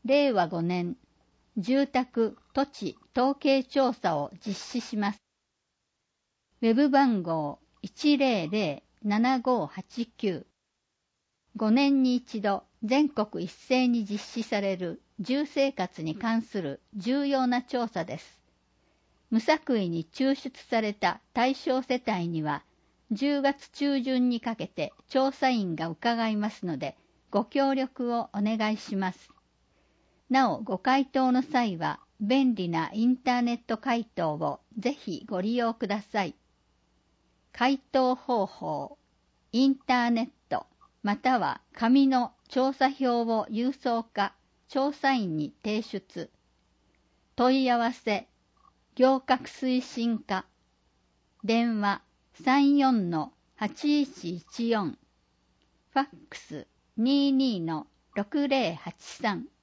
令和5年、住宅・土地統計調査を実施します。ウェブ番号 100-7589。5年に一度全国一斉に実施される住生活に関する重要な調査です。無作為に抽出された対象世帯には、10月中旬にかけて調査員が伺いますので、ご協力をお願いします。なお、ご回答の際は、便利なインターネット回答をぜひご利用ください。回答方法、インターネット、または紙の調査票を郵送か、調査員に提出。問い合わせ、行革推進課。電話 34-8114。ファックス 22-6083。